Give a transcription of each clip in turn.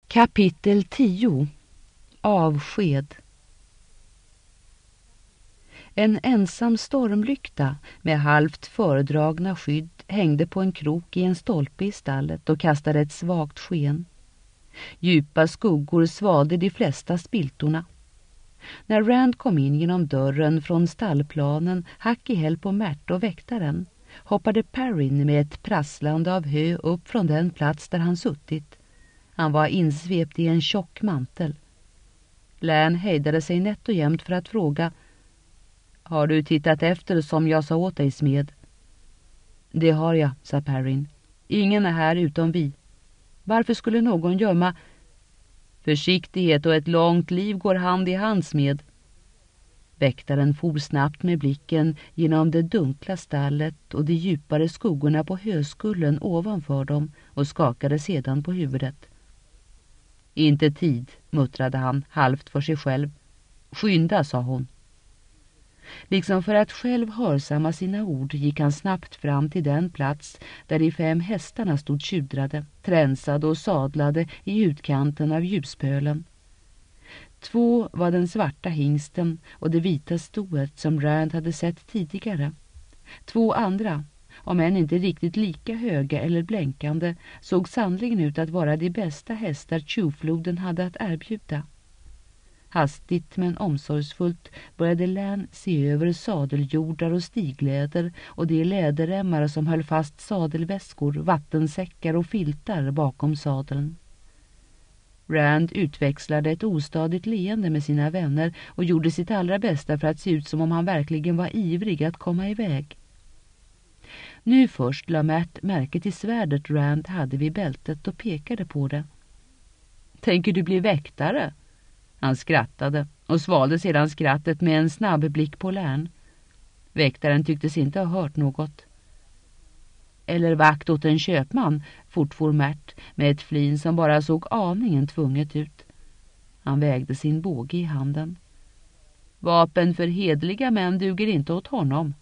Kapitel 10. Avsked. En ensam stormlykta med halvt föredragna skydd hängde på en krok i en stolpe i stallet och kastade ett svagt sken. Djupa skuggor svalde de flesta spiltorna. När Rand kom in genom dörren från stallplanen, hack i häl på Märt och väktaren, hoppade Perrin med ett prasslande av hö upp från den plats där han suttit. Han var insvept i en tjock mantel. Län hejdade sig nätt och jämnt för att fråga: "Har du tittat efter som jag sa åt dig, smed?" "Det har jag", sa Perrin. "Ingen är här utom vi. Varför skulle någon gömma?" "Försiktighet och ett långt liv går hand i hand, smed." Väktaren for snabbt med blicken genom det dunkla stallet och de djupare skuggorna på höskullen ovanför dem och skakade sedan på huvudet. "Inte tid", muttrade han halvt för sig själv. "Skynda", sa hon. Liksom för att själv hörsamma sina ord gick han snabbt fram till den plats där de 5 hästarna stod tjudrade, tränsade och sadlade i utkanten av ljuspölen. 2 var den svarta hingsten och det vita stoet som Rand hade sett tidigare. 2 andra, om än inte riktigt lika höga eller blänkande, såg sannligen ut att vara de bästa hästar Tjuvfloden hade att erbjuda. Hastigt men omsorgsfullt började Län se över sadeljordar och stigläder och de läderremmar som höll fast sadelväskor, vattensäckar och filtar bakom sadeln. Rand utväxlade ett ostadigt leende med sina vänner och gjorde sitt allra bästa för att se ut som om han verkligen var ivrig att komma iväg. Nu först la Märt märke till svärdet Rand hade vid bältet och pekade på det. "Tänker du bli väktare?" Han skrattade och svalde sedan skrattet med en snabb blick på Lärn. Väktaren tycktes inte ha hört något. "Eller vakt åt en köpman", fortfor Märt med ett flin som bara såg aningen tvunget ut. Han vägde sin båge i handen. "Vapen för hedliga män duger inte åt honom."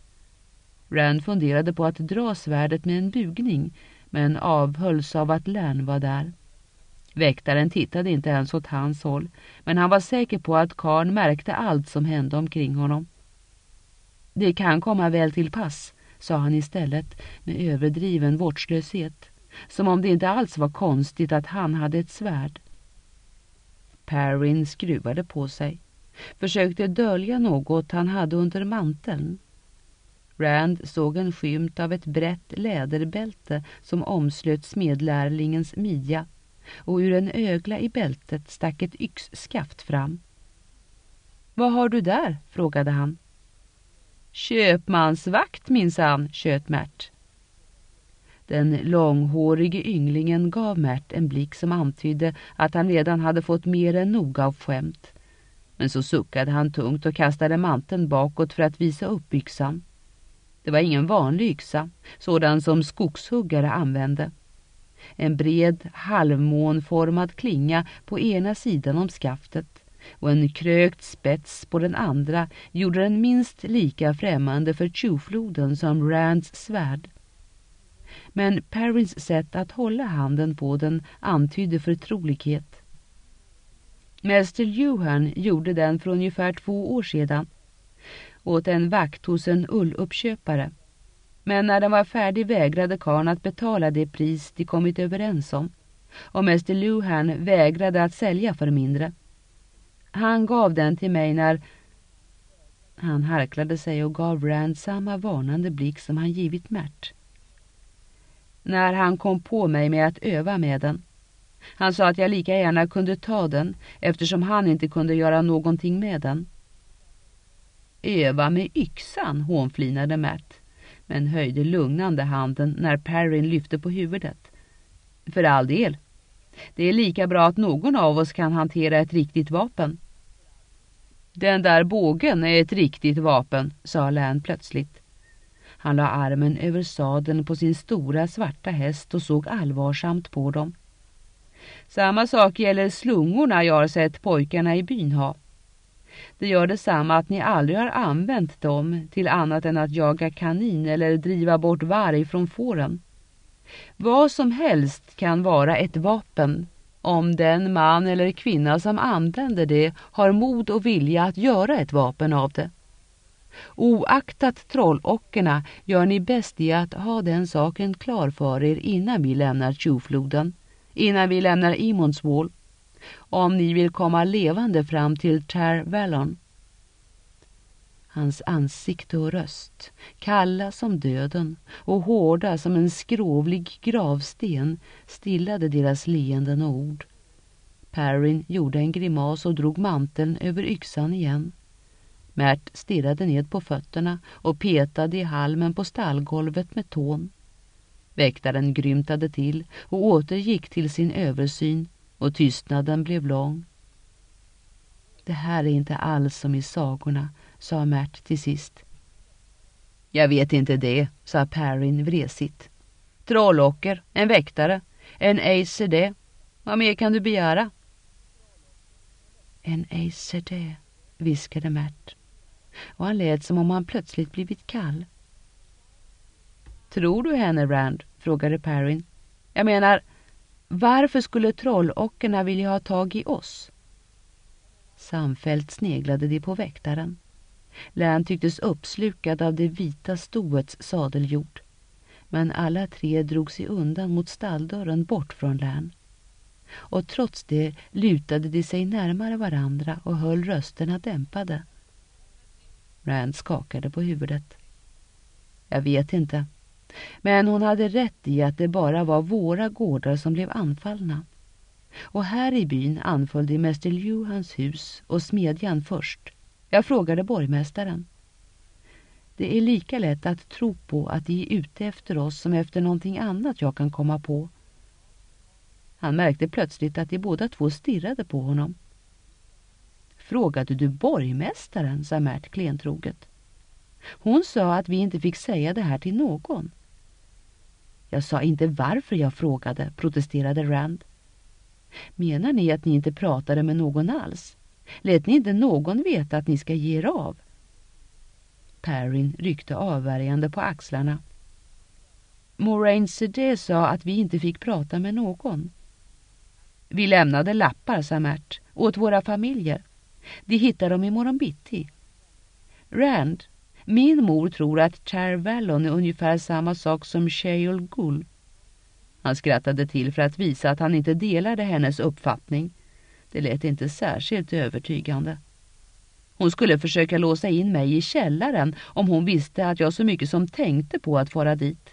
Rand funderade på att dra svärdet med en bugning, men avhölls av att Lärn var där. Väktaren tittade inte ens åt hans håll, men han var säker på att karln märkte allt som hände omkring honom. "Det kan komma väl till pass", sa han istället med överdriven vårdslöshet, som om det inte alls var konstigt att han hade ett svärd. Perrin skruvade på sig, försökte dölja något han hade under manteln. Rand såg en skymt av ett brett läderbälte som omslöt smedlärlingens midja, och ur en ögla i bältet stack ett yxskaft fram. "Vad har du där?" frågade han. "Köpmansvakt minsann", tjöt Märt. Den långhårige ynglingen gav Märt en blick som antydde att han redan hade fått mer än nog av skämt. Men så suckade han tungt och kastade manteln bakåt för att visa upp yxan. Det var ingen vanlig yxa, sådan som skogshuggare använde. En bred, halvmånformad klinga på ena sidan om skaftet och en krökt spets på den andra gjorde den minst lika främmande för Tjuvfloden som Rands svärd. Men Perrins sätt att hålla handen på den antydde förtrolighet. Mäster Johan gjorde den för ungefär 2 år sedan åt en vakt hos en ulluppköpare. Men när den var färdig vägrade karln att betala det pris de kommit överens om, och Mäster Luhan vägrade att sälja för mindre. Han gav den till mig när... Han harklade sig och gav Rand samma varnande blick som han givit Märt. "När han kom på mig med att öva med den. Han sa att jag lika gärna kunde ta den eftersom han inte kunde göra någonting med den." "Öva med yxan", hånflinade Märt, men höjde lugnande handen när Perrin lyfte på huvudet. "För all del. Det är lika bra att någon av oss kan hantera ett riktigt vapen." "Den där bågen är ett riktigt vapen", sa Län plötsligt. Han la armen över sadeln på sin stora svarta häst och såg allvarsamt på dem. "Samma sak gäller slungorna jag har sett pojkarna i byn ha. Det gör detsamma att ni aldrig har använt dem till annat än att jaga kanin eller driva bort varg från fåren. Vad som helst kan vara ett vapen, om den man eller kvinna som använder det har mod och vilja att göra ett vapen av det. Oaktat trollockerna gör ni bäst i att ha den saken klar för er innan vi lämnar Tjofloden, innan vi lämnar Imonswall, om ni vill komma levande fram till Tar Valon. Hans ansikte och röst, kalla som döden och hårda som en skrovlig gravsten, stillade deras leenden och ord. Perrin gjorde en grimas och drog manteln över yxan igen. Mert stirrade ned på fötterna och petade i halmen på stallgolvet med tån. Väktaren grymtade till och återgick till sin översyn, och tystnaden blev lång. Det här är inte alls som i sagorna, sa Mert till sist. Jag vet inte det, sa Perrin vresigt. Trollocker, en väktare, en ACD. Vad mer kan du begära? En ACD, viskade Mert. Och han lät som om han plötsligt blivit kall. Tror du henne, Rand? Frågade Perrin. Jag menar, varför skulle trollockerna vilja ha tag i oss? Samfällt sneglade de på väktaren. Län tycktes uppslukad av det vita stoets sadeljord. Men alla tre drog sig undan mot stalldörren bort från Län. Och trots det lutade de sig närmare varandra och höll rösterna dämpade. Rand skakade på huvudet. Jag vet inte. Men hon hade rätt i att det bara var våra gårdar som blev anfallna. Och här i byn anföll de Mäster Lew hans hus och smedjan först. Jag frågade borgmästaren. Det är lika lätt att tro på att de är ute efter oss som efter någonting annat jag kan komma på. Han märkte plötsligt att de båda två stirrade på honom. Frågade du borgmästaren, sa Mert klentroget. Hon sa att vi inte fick säga det här till någon. Jag sa inte varför jag frågade, protesterade Rand. Menar ni att ni inte pratade med någon alls? Lät ni inte någon veta att ni ska ge er av? Perrin ryckte avvärjande på axlarna. Moraine Sedé sa att vi inte fick prata med någon. Vi lämnade lappar, sa Mert, åt våra familjer. De hittade dem i morgon bitti. Rand, min mor tror att Tar Valon är ungefär samma sak som Sheol Gul. Han skrattade till för att visa att han inte delade hennes uppfattning. Det lät inte särskilt övertygande. Hon skulle försöka låsa in mig i källaren om hon visste att jag så mycket som tänkte på att fara dit.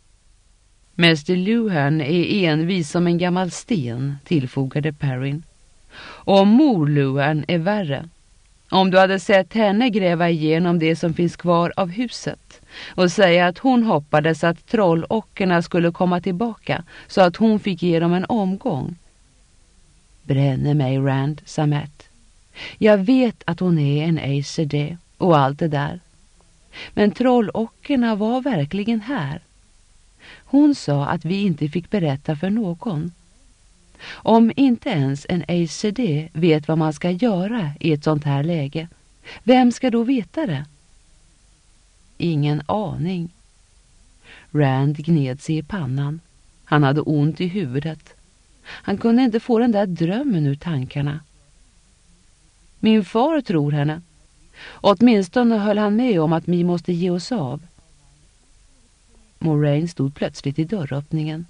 Mäster Luhan är envis som en gammal sten, tillfogade Perrin. Och mor Luhan är värre. Om du hade sett henne gräva igenom det som finns kvar av huset och säga att hon hoppades att trollockerna skulle komma tillbaka så att hon fick ge dem en omgång. Bränner mig, Rand, sa Matt. Jag vet att hon är en ACD och allt det där. Men trollockerna var verkligen här. Hon sa att vi inte fick berätta för någon. Om inte ens en ACD vet vad man ska göra i ett sånt här läge, vem ska då veta det? Ingen aning. Rand gned sig i pannan. Han hade ont i huvudet. Han kunde inte få den där drömmen ur tankarna. Min far tror henne. Åtminstone höll han med om att vi måste ge oss av. Moraine stod plötsligt i dörröppningen.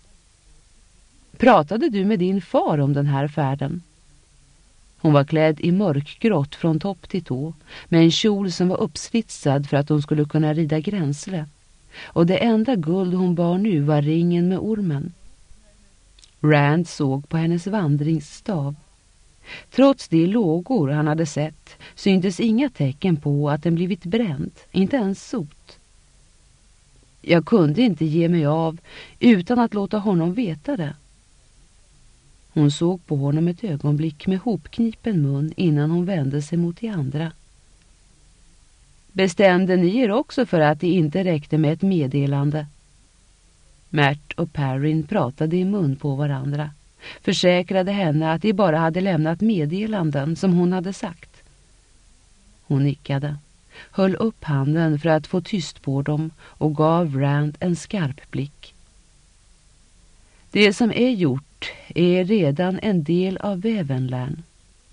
Pratade du med din far om den här färden? Hon var klädd i mörkgrått från topp till tå, med en kjol som var uppslitsad för att hon skulle kunna rida gränsle. Och det enda guld hon bar nu var ringen med ormen. Rand såg på hennes vandringsstav. Trots de lågor han hade sett syntes inga tecken på att den blivit bränd, inte ens sot. Jag kunde inte ge mig av utan att låta honom veta det. Hon såg på honom ett ögonblick med hopknipen mun innan hon vände sig mot de andra. Bestämde ni er också för att det inte räckte med ett meddelande? Mert och Perrin pratade i mun på varandra. Försäkrade henne att de bara hade lämnat meddelanden som hon hade sagt. Hon nickade, höll upp handen för att få tyst på dem och gav Rand en skarp blick. Det som är gjort gjort är redan en del av väven, Lärn.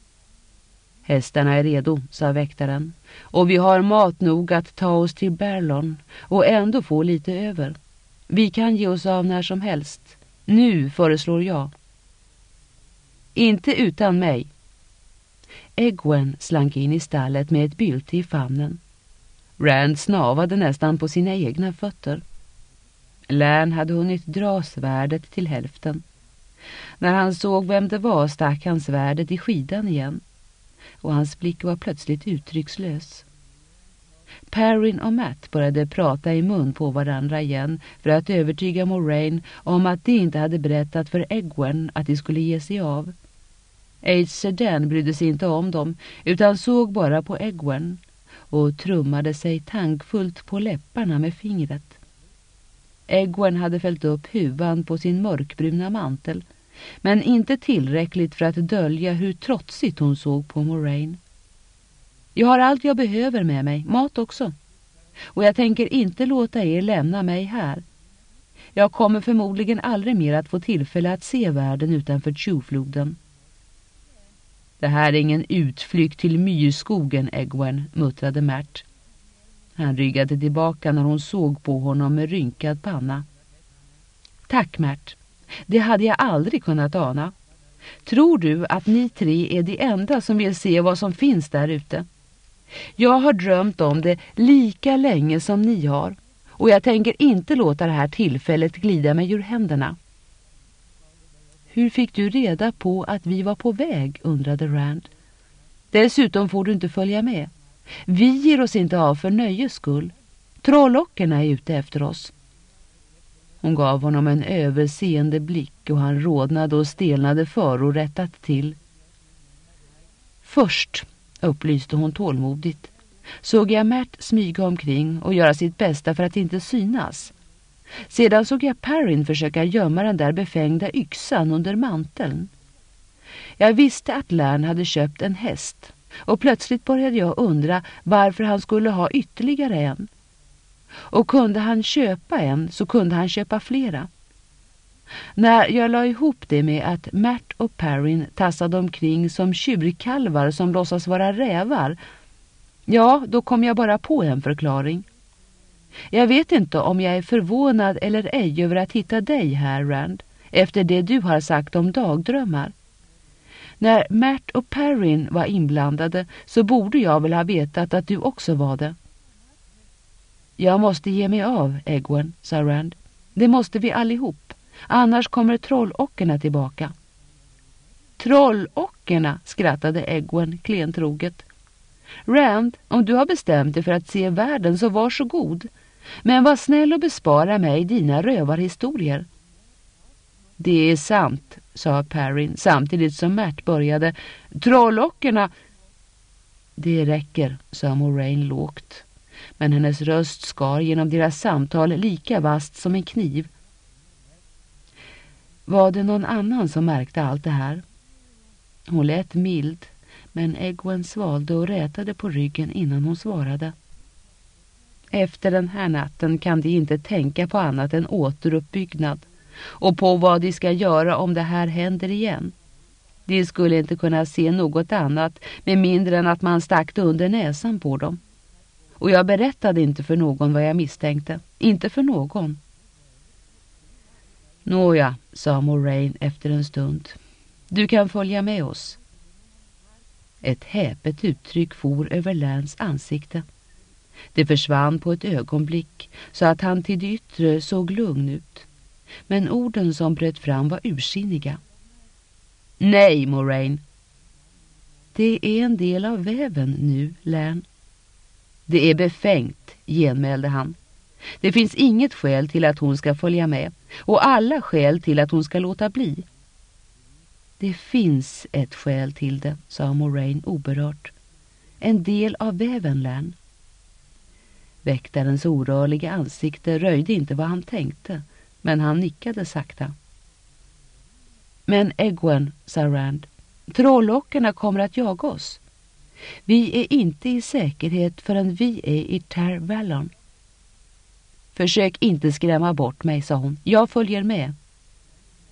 Hästarna är redo, sa väktaren, och vi har mat nog att ta oss till Berlon och ändå få lite över. Vi kan ge oss av när som helst. Nu, föreslår jag. Inte utan mig. Egwene slank in i stallet med ett bylte i famnen. Rand snavade nästan på sina egna fötter. Lärn hade hunnit dra svärdet till hälften. När han såg vem det var stack han svärdet i skidan igen, och hans blick var plötsligt uttryckslös. Perrin och Matt började prata i mun på varandra igen för att övertyga Moraine om att de inte hade berättat för Egwene att de skulle ge sig av. Ace Sedan brydde sig inte om dem utan såg bara på Egwene och trummade sig tankfullt på läpparna med fingret. Egwene hade fällt upp huvan på sin mörkbruna mantel, men inte tillräckligt för att dölja hur trotsigt hon såg på Moraine. Jag har allt jag behöver med mig, mat också. Och jag tänker inte låta er lämna mig här. Jag kommer förmodligen aldrig mer att få tillfälle att se världen utanför Tjufloden. Det här är ingen utflykt till myrskogen, Egwene, muttrade Märt. Han ryggade tillbaka när hon såg på honom med rynkad panna. Tack, Märt. Det hade jag aldrig kunnat ana. Tror du att ni tre är de enda som vill se vad som finns där ute? Jag har drömt om det lika länge som ni har, och jag tänker inte låta det här tillfället glida mig ur händerna. Hur fick du reda på att vi var på väg, undrade Rand. Dessutom får du inte följa med. Vi ger oss inte av för nöjes skull. Trollockerna är ute efter oss. Hon gav honom en överseende blick och han rodnade och stelnade förorättat till. Först, upplyste hon tålmodigt, såg jag Märt smyga omkring och göra sitt bästa för att inte synas. Sedan såg jag Perrin försöka gömma den där befängda yxan under manteln. Jag visste att Lärn hade köpt en häst och plötsligt började jag undra varför han skulle ha ytterligare en. Och kunde han köpa en så kunde han köpa flera. När jag la ihop det med att Märt och Perrin tassade omkring som tjurkalvar som låtsas vara rävar, ja, då kom jag bara på en förklaring. Jag vet inte om jag är förvånad eller ej över att hitta dig här, Rand, efter det du har sagt om dagdrömmar. När Märt och Perrin var inblandade så borde jag väl ha vetat att du också var det. Jag måste ge mig av, Egwene, sa Rand. Det måste vi allihop. Annars kommer trollockerna tillbaka. Trollockerna, skrattade Egwene klentroget. Rand, om du har bestämt dig för att se världen så varsågod. Men var snäll och bespara mig dina rövarhistorier. Det är sant, sa Perrin samtidigt som Märt började. Trollockerna... Det räcker, sa Moraine lågt. Men hennes röst skar genom deras samtal lika vast som en kniv. Var det någon annan som märkte allt det här? Hon lät mild, men Egwene svalde och rätade på ryggen innan hon svarade. Efter den här natten kan de inte tänka på annat än återuppbyggnad och på vad de ska göra om det här händer igen. De skulle inte kunna se något annat med mindre än att man stack under näsan på dem. Och jag berättade inte för någon vad jag misstänkte. Inte för någon. Nåja, sa Moraine efter en stund. Du kan följa med oss. Ett häpet uttryck for över Lärns ansikte. Det försvann på ett ögonblick så att han till det yttre såg lugn ut. Men orden som bröt fram var ursinniga. Nej, Moraine. Det är en del av väven nu, Lärn. Det är befängt, genmälde han. Det finns inget skäl till att hon ska följa med och alla skäl till att hon ska låta bli. Det finns ett skäl till det, sa Moraine oberört. En del av väven, Lärn. Väktarens orörliga ansikte röjde inte vad han tänkte, men han nickade sakta. Men Egwene, sa Rand, trollockerna kommer att jaga oss. Vi är inte i säkerhet förrän vi är i Tar Valon. Försök inte skrämma bort mig, sa hon. Jag följer med.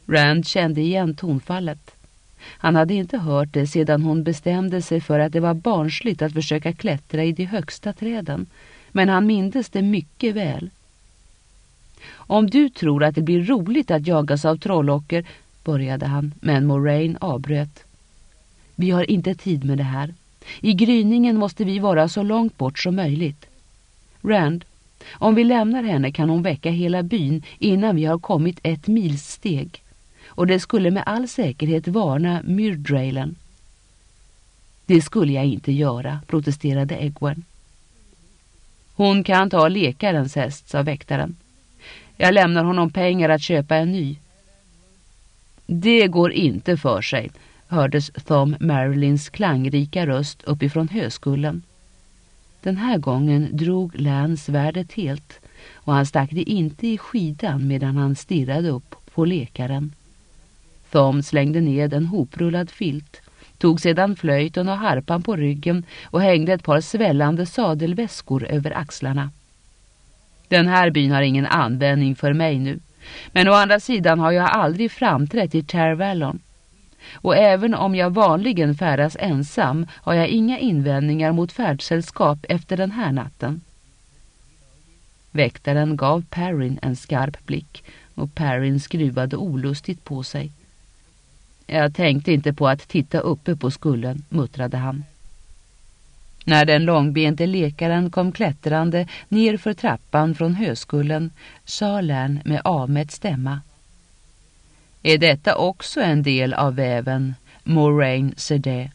Rand kände igen tonfallet. Han hade inte hört det sedan hon bestämde sig för att det var barnsligt att försöka klättra i de högsta träden, men han mindes det mycket väl. Om du tror att det blir roligt att jagas av trollocker, började han, men Moraine avbröt. Vi har inte tid med det här. I gryningen måste vi vara så långt bort som möjligt. Rand, om vi lämnar henne kan hon väcka hela byn innan vi har kommit 1 milssteg. Och det skulle med all säkerhet varna Myrdrailen. Det skulle jag inte göra, protesterade Egwene. Hon kan ta lekarens häst, sa väktaren. Jag lämnar honom pengar att köpa en ny. Det går inte för sig, hördes Thom Merrillins klangrika röst uppifrån höskullen. Den här gången drog Lan svärdet helt och han stack det inte i skidan medan han stirrade upp på lekaren. Thom slängde ned en hoprullad filt, tog sedan flöjten och harpan på ryggen och hängde ett par svällande sadelväskor över axlarna. Den här byn har ingen användning för mig nu, men å andra sidan har jag aldrig framträtt i Tar Valon. Och även om jag vanligen färdas ensam har jag inga invändningar mot färdsällskap efter den här natten. Väktaren gav Perrin en skarp blick och Perrin skruvade olustigt på sig. Jag tänkte inte på att titta uppe på skullen, muttrade han. När den långbente lekaren kom klättrande ner för trappan från höskullen sa Lan med avmätt stämma. Är detta också en del av väven, Moraine Sedé?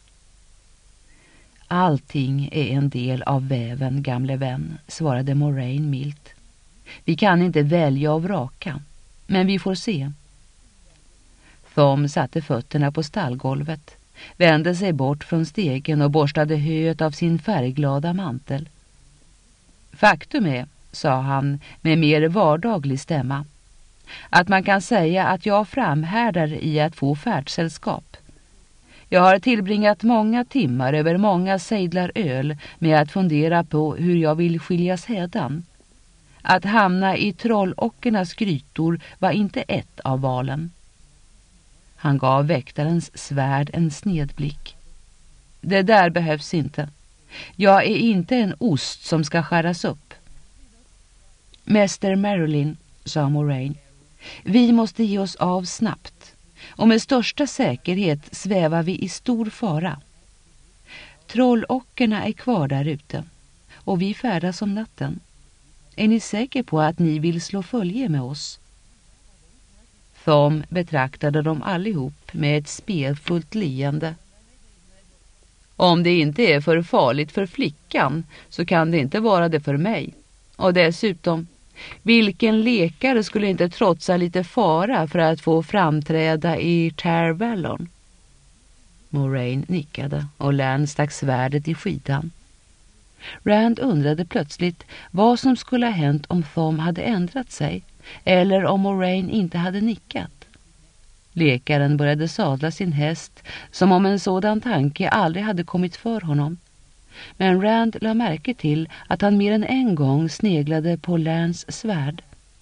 Allting är en del av väven, gamle vän, svarade Moraine milt. Vi kan inte välja och vraka, men vi får se. Thom satte fötterna på stallgolvet, vände sig bort från stegen och borstade höet av sin färgglada mantel. Faktum är, sa han med mer vardaglig stämma, att man kan säga att jag framhärdar i att få färdsällskap. Jag har tillbringat många timmar över många sejdlar öl med att fundera på hur jag vill skiljas hädan. Att hamna i trollockernas grytor var inte ett av valen. Han gav väktarens svärd en snedblick. Det där behövs inte. Jag är inte en ost som ska skäras upp. Mäster Merrillin, sa Moraine, vi måste ge oss av snabbt. Och med största säkerhet svävar vi i stor fara. Trollockerna är kvar där ute och vi färdas om natten. Är ni säker på att ni vill slå följe med oss? Thom betraktade dem allihop med ett spelfullt leende. Om det inte är för farligt för flickan så kan det inte vara det för mig. Och dessutom, vilken lekare skulle inte trotsa lite fara för att få framträda i Tar Valon? Moraine nickade och Lan stack svärdet i skidan. Rand undrade plötsligt vad som skulle ha hänt om Thom hade ändrat sig eller om Moraine inte hade nickat. Lekaren började sadla sin häst som om en sådan tanke aldrig hade kommit för honom. Men Rand la märke till att han mer än en gång sneglade på Lans svärd.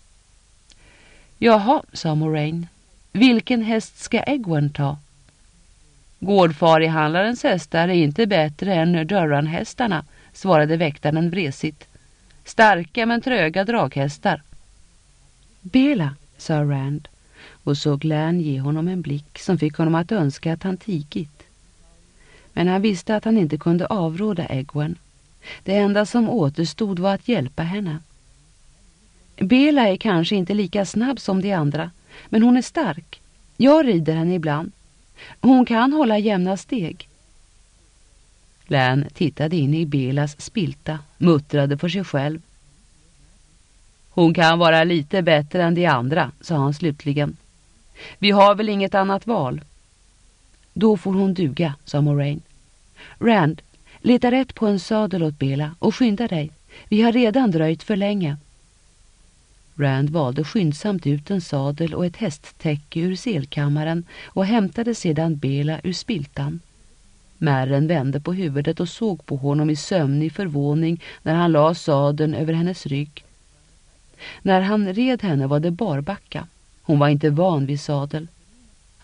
Jaha, sa Moraine. Vilken häst ska Egwene ta? Gårdfarihandlarens hästar är inte bättre än Durran-hästarna, svarade väktaren vresigt. Starka men tröga draghästar. Bela, sa Rand och såg Lan ge honom en blick som fick honom att önska att han tigit. Men han visste att han inte kunde avråda Egwene. Det enda som återstod var att hjälpa henne. Bela är kanske inte lika snabb som de andra, men hon är stark. Jag rider henne ibland. Hon kan hålla jämna steg. Lan tittade in i Belas spilta, muttrade för sig själv. Hon kan vara lite bättre än de andra, sa han slutligen. Vi har väl inget annat val. Då får hon duga, sa Moraine. Rand, leta rätt på en sadel åt Bela och skynda dig. Vi har redan dröjt för länge. Rand valde skyndsamt ut en sadel och ett hästtäcke ur selkammaren och hämtade sedan Bela ur spiltan. Märren vände på huvudet och såg på honom i sömnig förvåning när han la sadeln över hennes rygg. När han red henne var det barbacka. Hon var inte van vid sadel.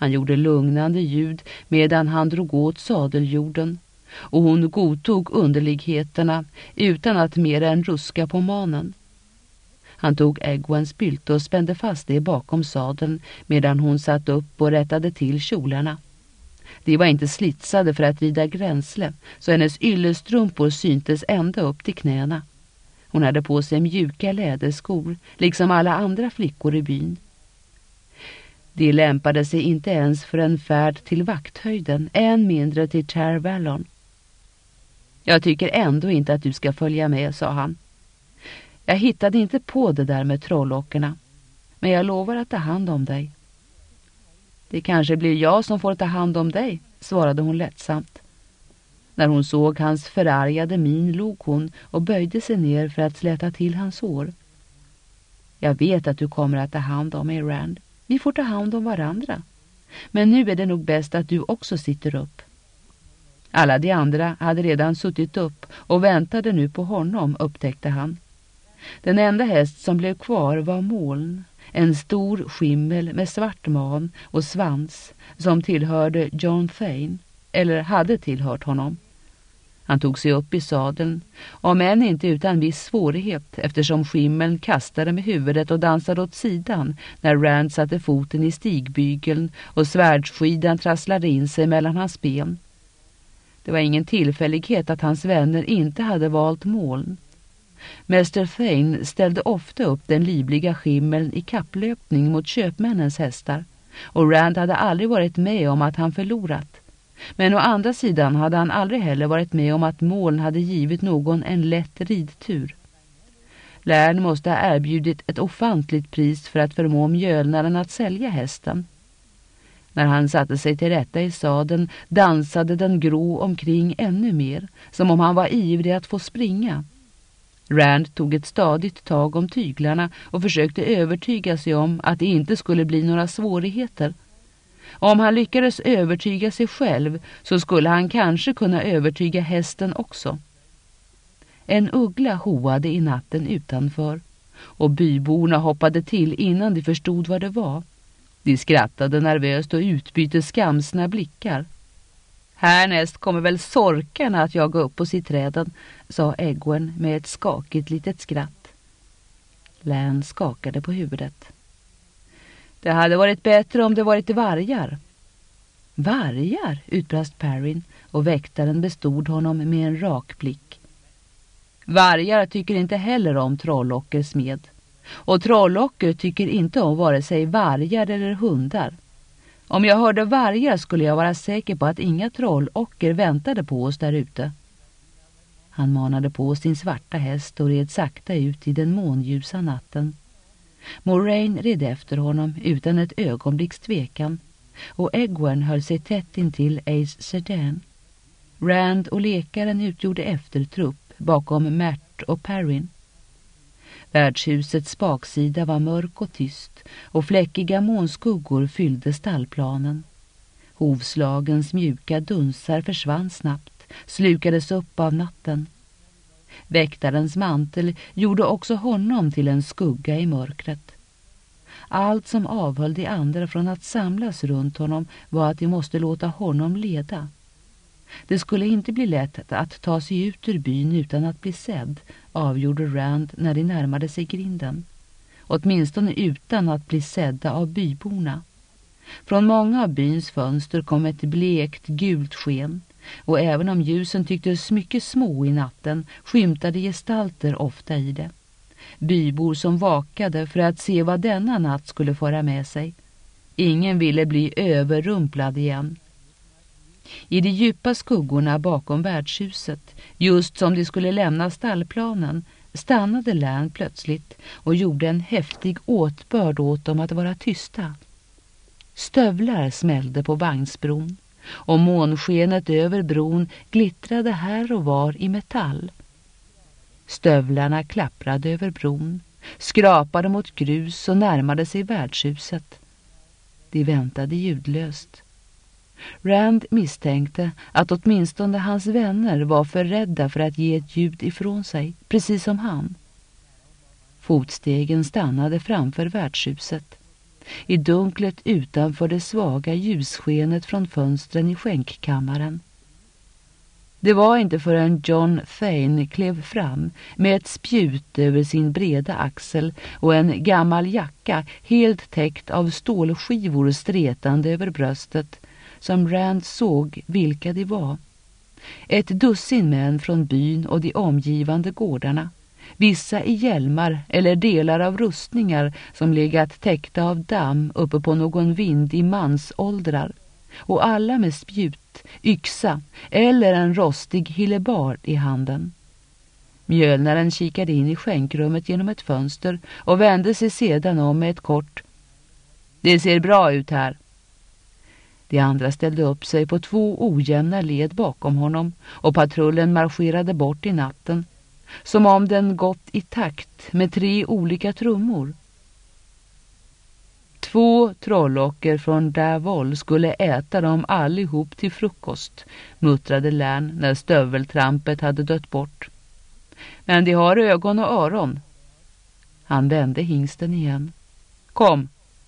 Han gjorde lugnande ljud medan han drog åt sadeljorden, och hon godtog underligheterna utan att mer än ruska på manen. Han tog Egwens bylte och spände fast det bakom sadeln medan hon satt upp och rättade till kjolarna. De var inte slitsade för att rida gränsle, så hennes yllestrumpor syntes ända upp till knäna. Hon hade på sig mjuka läderskor, liksom alla andra flickor i byn. De lämpade sig inte ens för en färd till vakthöjden, än mindre till Tar Valon. Jag tycker ändå inte att du ska följa med, sa han. Jag hittade inte på det där med trollockerna, men jag lovar att ta hand om dig. Det kanske blir jag som får ta hand om dig, svarade hon lättsamt. När hon såg hans förargade min log hon och böjde sig ner för att släta till hans hår. Jag vet att du kommer att ta hand om mig, Rand. Vi får ta hand om varandra. Men nu är det nog bäst att du också sitter upp. Alla de andra hade redan suttit upp och väntade nu på honom, upptäckte han. Den enda häst som blev kvar var Moln, en stor skimmel med svart man och svans som tillhörde John Thane, eller hade tillhört honom. Han tog sig upp i sadeln, om än inte utan viss svårighet, eftersom skimmeln kastade med huvudet och dansade åt sidan när Rand satte foten i stigbygeln och svärdsskidan trasslade in sig mellan hans ben. Det var ingen tillfällighet att hans vänner inte hade valt Moln. Mäster Thane ställde ofta upp den livliga skimmeln i kapplöpning mot köpmännens hästar, och Rand hade aldrig varit med om att han förlorat. Men å andra sidan hade han aldrig heller varit med om att Moln hade givit någon en lätt ridtur. Lärn måste ha erbjudit ett ofantligt pris för att förmå mjölnaren att sälja hästen. När han satte sig till rätta i sadeln dansade den grå omkring ännu mer, som om han var ivrig att få springa. Rand tog ett stadigt tag om tyglarna och försökte övertyga sig om att det inte skulle bli några svårigheter. Om han lyckades övertyga sig själv så skulle han kanske kunna övertyga hästen också. En uggla hoade i natten utanför, och byborna hoppade till innan de förstod vad det var. De skrattade nervöst och utbytte skamsna blickar. Härnäst kommer väl sorkarna att jaga upp på sitträden, sa Egwen med ett skakigt litet skratt. Län skakade på huvudet. Det hade varit bättre om det varit vargar. Vargar, utbrast Perrin, och väktaren bestod honom med en rak blick. Vargar tycker inte heller om trollocker smed. Och trollocker tycker inte om vare sig vargar eller hundar. Om jag hörde vargar skulle jag vara säker på att inga trollocker väntade på oss där ute. Han manade på sin svarta häst och red sakta ut i den månljusa natten. Moraine red efter honom utan ett ögonblicks tvekan, och Egwen höll sig tätt intill Ace Sedan. Rand och lekaren utgjorde eftertrupp bakom Mert och Perrin. Värdshusets baksida var mörk och tyst, och fläckiga månskuggor fyllde stallplanen. Hovslagens mjuka dunsar försvann snabbt, slukades upp av natten. Väktarens mantel gjorde också honom till en skugga i mörkret. Allt som avhöll de andra från att samlas runt honom var att de måste låta honom leda. Det skulle inte bli lätt att ta sig ut ur byn utan att bli sedd, avgjorde Rand när de närmade sig grinden. Åtminstone utan att bli sedda av byborna. Från många av byns fönster kom ett blekt gult sken, och även om ljusen tycktes mycket små i natten skymtade gestalter ofta i det. Bybor som vakade för att se vad denna natt skulle föra med sig. Ingen ville bli överrumplad igen. I de djupa skuggorna bakom värdshuset, just som de skulle lämna stallplanen, stannade Lärn plötsligt och gjorde en häftig åtbörd åt dem att vara tysta. Stövlar smällde på vagnsbron, och månskenet över bron glittrade här och var i metall. Stövlarna klapprade över bron, skrapade mot grus och närmade sig värdshuset. De väntade ljudlöst. Rand misstänkte att åtminstone hans vänner var för rädda för att ge ett ljud ifrån sig, precis som han. Fotstegen stannade framför värdshuset. i dunklet utanför det svaga ljusskenet från fönstren i skänkkammaren. Det var inte förrän John Thane klev fram med ett spjut över sin breda axel och en gammal jacka helt täckt av stålskivor stretande över bröstet som Rand såg vilka de var. Ett dussin män från byn och de omgivande gårdarna, vissa i hjälmar eller delar av rustningar som legat täckta av damm uppe på någon vind i mansåldrar, och alla med spjut, yxa eller en rostig hillebard i handen. Mjölnaren kikade in i skänkrummet genom ett fönster och vände sig sedan om med ett kort: "Det ser bra ut här." De andra ställde upp sig på 2 ojämna led bakom honom och patrullen marscherade bort i natten, som om den gått i takt med 3 olika trummor. 2 trollocker från Davol skulle äta dem allihop till frukost, muttrade Lärn när stöveltrampet hade dött bort. Men de har ögon och öron. Han vände hingsten igen. Kom!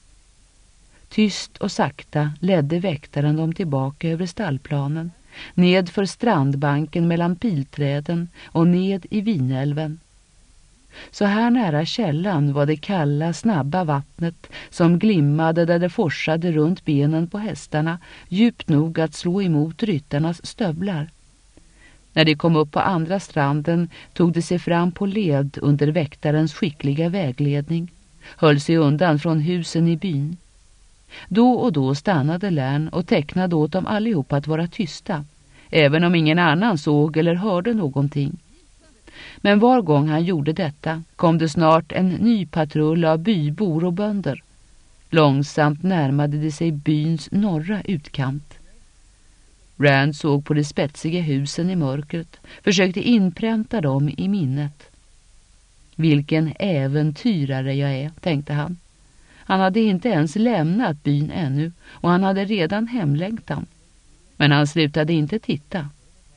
Tyst och sakta ledde väktaren dem tillbaka över stallplanen, ned för strandbanken mellan pilträden och ned i Vinälven. Så här nära källan var det kalla, snabba vattnet som glimmade där det forsade runt benen på hästarna, djupt nog att slå emot ryttarnas stövlar. När de kom upp på andra stranden tog de sig fram på led under väktarens skickliga vägledning, höll sig undan från husen i byn. Då och då stannade Lärn och tecknade åt dem allihop att vara tysta, även om ingen annan såg eller hörde någonting. Men var gång han gjorde detta kom det snart en ny patrull av bybor och bönder. Långsamt närmade de sig byns norra utkant. Rand såg på de spetsiga husen i mörkret, försökte inpränta dem i minnet. Vilken äventyrare jag är, tänkte han. Han hade inte ens lämnat byn ännu och han hade redan hemlängtan. Men han slutade inte titta.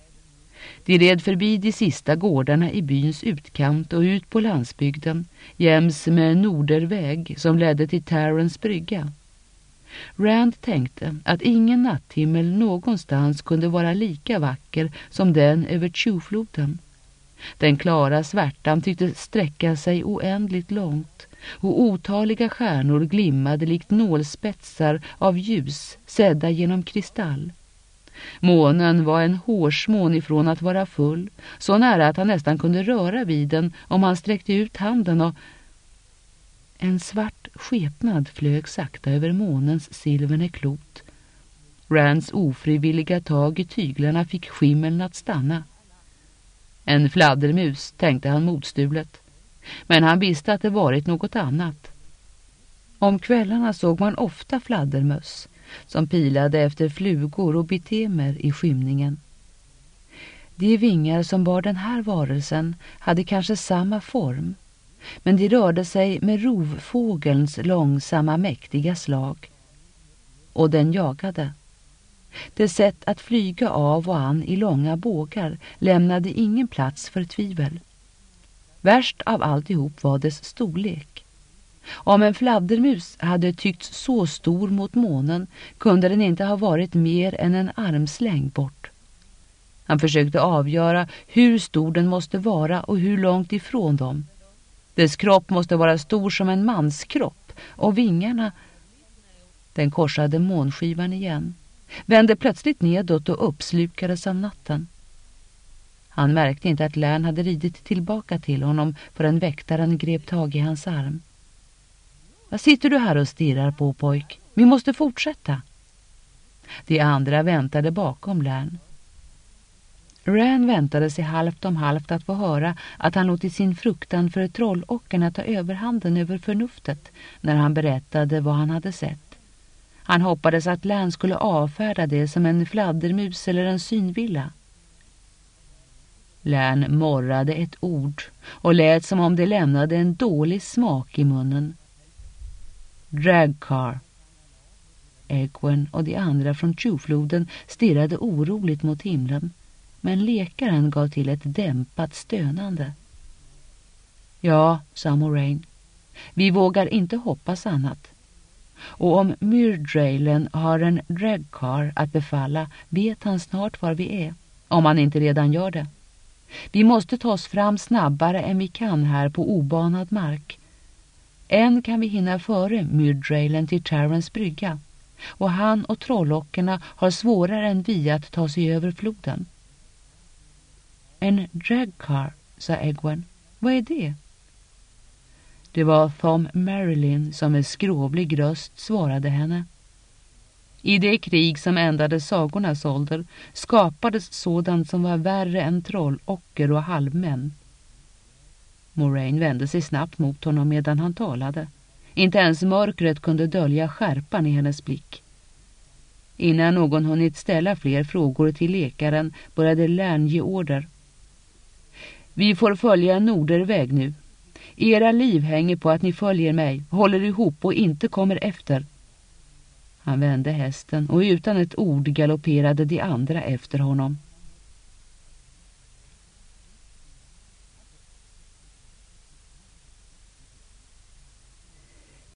De red förbi de sista gårdarna i byns utkant och ut på landsbygden, jäms med norderväg som ledde till Tarrans brygga. Rand tänkte att ingen natthimmel någonstans kunde vara lika vacker som den över Tjufloden. Den klara svärtan tyckte sträcka sig oändligt långt och otaliga stjärnor glimmade likt nålspetsar av ljus sedda genom kristall. Månen var en hårsmån ifrån att vara full, så nära att han nästan kunde röra vid den om han sträckte ut handen, och en svart skepnad flög sakta över månens silverne klot. Rands ofrivilliga tag i tyglarna fick skimmeln att stanna. En fladdermus, tänkte han motstulet, men han visste att det varit något annat. Om kvällarna såg man ofta fladdermöss som pilade efter flugor och bitemer i skymningen. De vingar som bar den här varelsen hade kanske samma form, men de rörde sig med rovfågelns långsamma mäktiga slag. Och den jagade. Det sätt att flyga av och an i långa bågar lämnade ingen plats för tvivel. Värst av alltihop var dess storlek. Om en fladdermus hade tyckts så stor mot månen kunde den inte ha varit mer än en armslängd bort. Han försökte avgöra hur stor den måste vara och hur långt ifrån dem. Dess kropp måste vara stor som en mans kropp, och vingarna... Den korsade månskivan igen, vände plötsligt nedåt och uppslukades av natten. Han märkte inte att Lärn hade ridit tillbaka till honom förrän väktaren grep tag i hans arm. Vad sitter du här och stirrar på, pojk? Vi måste fortsätta. De andra väntade bakom Lärn. Rand väntade sig halvt om halvt att få höra att han låtit sin fruktan för trollockerna ta överhanden över förnuftet när han berättade vad han hade sett. Han hoppades att Lärn skulle avfärda det som en fladdermus eller en synvilla. Lärn morrade ett ord och lät som om det lämnade en dålig smak i munnen. Dragcar. Egwene och de andra från Tjufloden stirrade oroligt mot himlen, men lekaren gav till ett dämpat stönande. Ja, sa Moraine. Vi vågar inte hoppas annat. Och om Myrdrailen har en dragcar att befalla vet han snart var vi är, om han inte redan gör det. Vi måste ta oss fram snabbare än vi kan här på obanad mark. Än kan vi hinna före Myrdrailen till Terrans brygga, och han och trollockerna har svårare än vi att ta sig över floden. En dragcar, sa Egwene. Vad är det? Det var Thom Merrilin som med skrovlig röst svarade henne. I det krig som ändade sagornas ålder skapades sådant som var värre än trollocker och halvmän. Moraine vände sig snabbt mot honom medan han talade. Inte ens mörkret kunde dölja skärpan i hennes blick. Innan någon hunnit ställa fler frågor till lekaren började Lärn ge order. Vi får följa en norderväg nu. Era liv hänger på att ni följer mig, håller ihop och inte kommer efter. Han vände hästen och utan ett ord galopperade de andra efter honom.